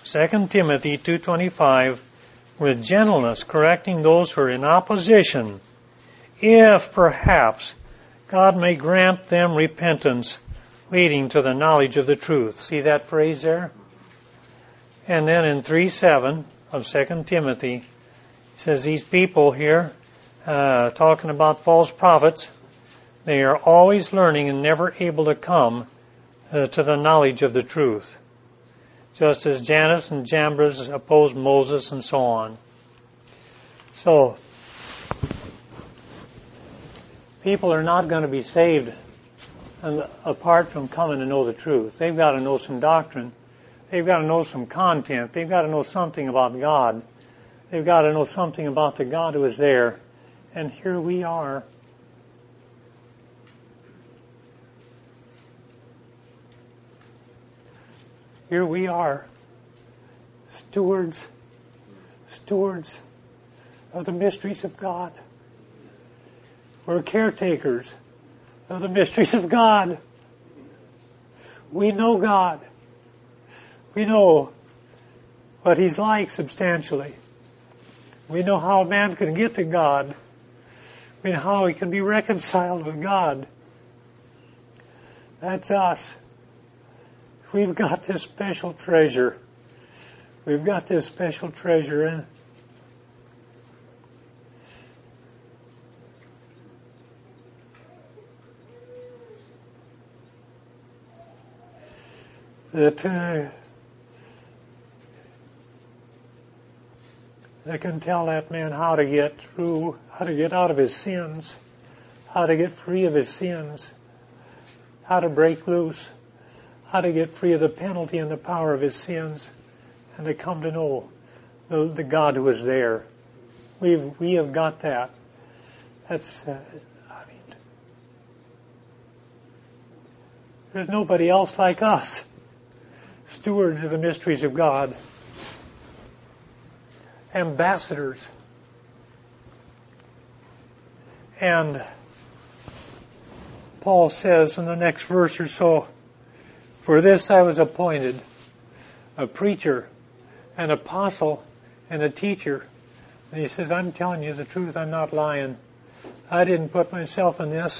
2 Timothy 2:25, with gentleness correcting those who are in opposition, if perhaps God may grant them repentance leading to the knowledge of the truth. See that phrase there? And then in 3:7 of 2 Timothy, it says these people here, talking about false prophets, they are always learning and never able to come to the knowledge of the truth. Just as Jannes and Jambres opposed Moses and so on. So, people are not going to be saved apart from coming to know the truth. They've got to know some doctrine. They've got to know some content. They've got to know something about God. They've got to know something about the God who is there. And here we are. Here we are, stewards of the mysteries of God. We're caretakers of the mysteries of God. We know God. We know what He's like substantially. We know how man can get to God. We know how he can be reconciled with God. That's us. We've got this special treasure. We've got this special treasure in that can tell that man how to get through, how to get out of his sins, how to get free of his sins, how to break loose, how to get free of the penalty and the power of his sins, and to come to know the God who is there. We have got that. That's, there's nobody else like us, stewards of the mysteries of God, ambassadors. And Paul says in the next verse or so, for this I was appointed, a preacher, an apostle, and a teacher. And he says, I'm telling you the truth, I'm not lying. I didn't put myself in this.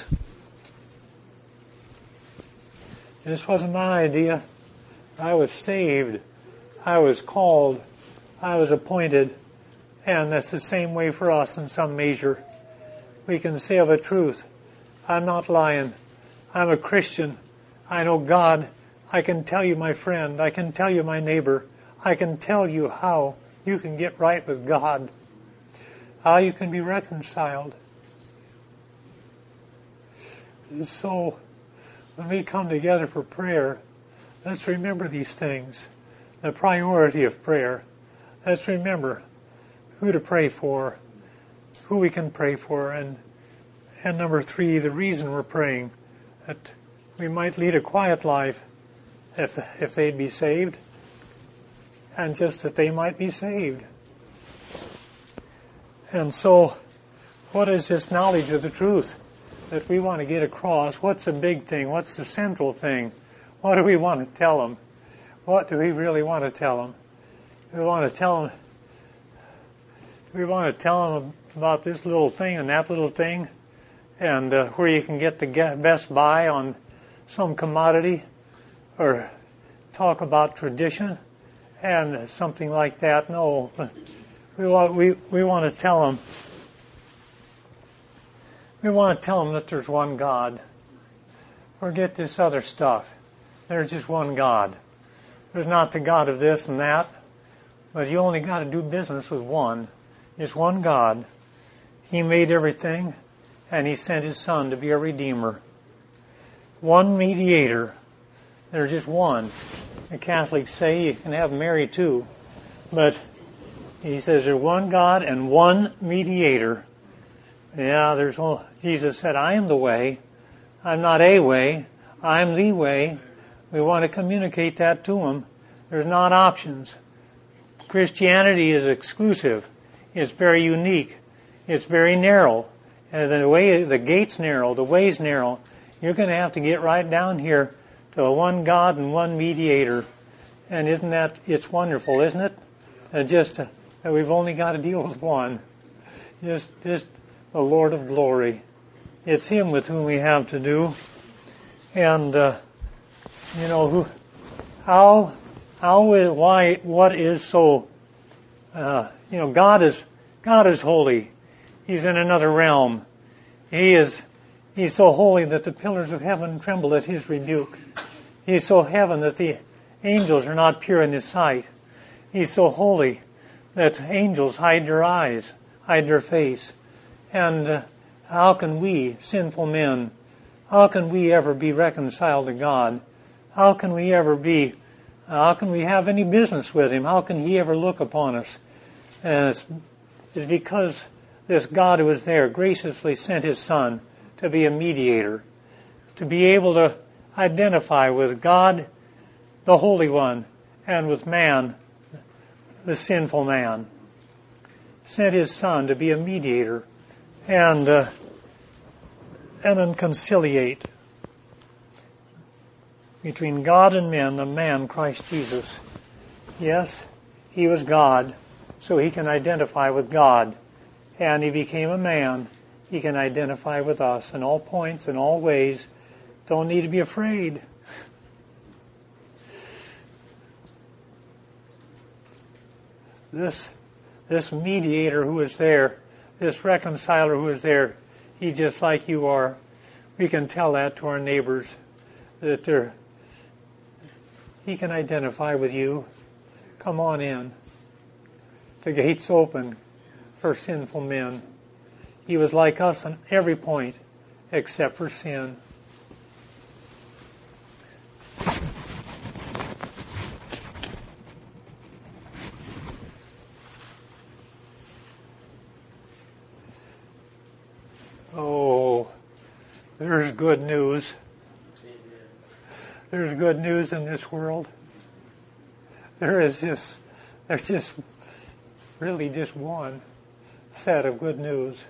This wasn't my idea. I was saved. I was called. I was appointed. And that's the same way for us in some measure. We can say of a truth, I'm not lying. I'm a Christian. I know God. I can tell you, my friend, I can tell you, my neighbor, I can tell you how you can get right with God, how you can be reconciled. And so, when we come together for prayer, let's remember these things, the priority of prayer. Let's remember who to pray for, who we can pray for, and number 3, the reason we're praying, that we might lead a quiet life, if they'd be saved, and just that they might be saved. And so, what is this knowledge of the truth that we want to get across? What's the big thing? What's the central thing? What do we want to tell them? What do we really want to tell them? We want to tell them about this little thing and that little thing, and where you can get the best buy on some commodity, or talk about tradition and something like that. No, we want to tell them. We want to tell them that there's one God. Forget this other stuff. There's just one God. There's not the God of this and that, but you only got to do business with one. There's one God. He made everything, and He sent His Son to be a Redeemer. One mediator. There's just one. The Catholics say you can have Mary too, but He says there's one God and one mediator. Yeah, Jesus said, I am the way. I'm not a way. I'm the way. We want to communicate that to them. There's not options. Christianity is exclusive. It's very unique. It's very narrow. And the gate's narrow, the way's narrow. You're going to have to get right down here to one God and one mediator. And it's wonderful, isn't it? That we've only got to deal with one. Just the Lord of glory. It's Him with whom we have to do. And, what is so, God is holy. He's in another realm. He's so holy that the pillars of heaven tremble at His rebuke. He's so heaven that the angels are not pure in His sight. He's so holy that angels hide their eyes, hide their face. And how can we, sinful men, how can we ever be reconciled to God? How can we have any business with Him? How can He ever look upon us? And it's because this God who is there graciously sent His Son to be a mediator, to be able to identify with God, the Holy One, and with man, the sinful man. Sent His Son to be a mediator and conciliate between God and men, the man Christ Jesus. Yes, He was God, so He can identify with God. And He became a man. He can identify with us in all points, in all ways. Don't need to be afraid. This mediator who is there, this reconciler who is there, He's just like you are. We can tell that to our neighbors, that He can identify with you. Come on in. The gate's open for sinful men. He was like us on every point except for sin. Oh, there's good news. There's good news in this world. There's just really just one set of good news.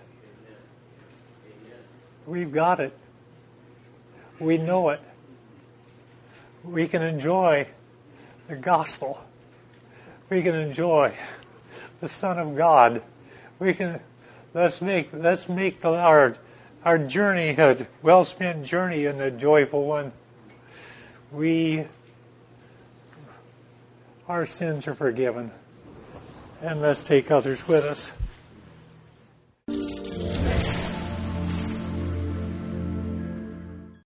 We've got it. We know it. We can enjoy the gospel. We can enjoy the Son of God. Let's make our journey a well-spent journey and a joyful one. Our sins are forgiven, and let's take others with us.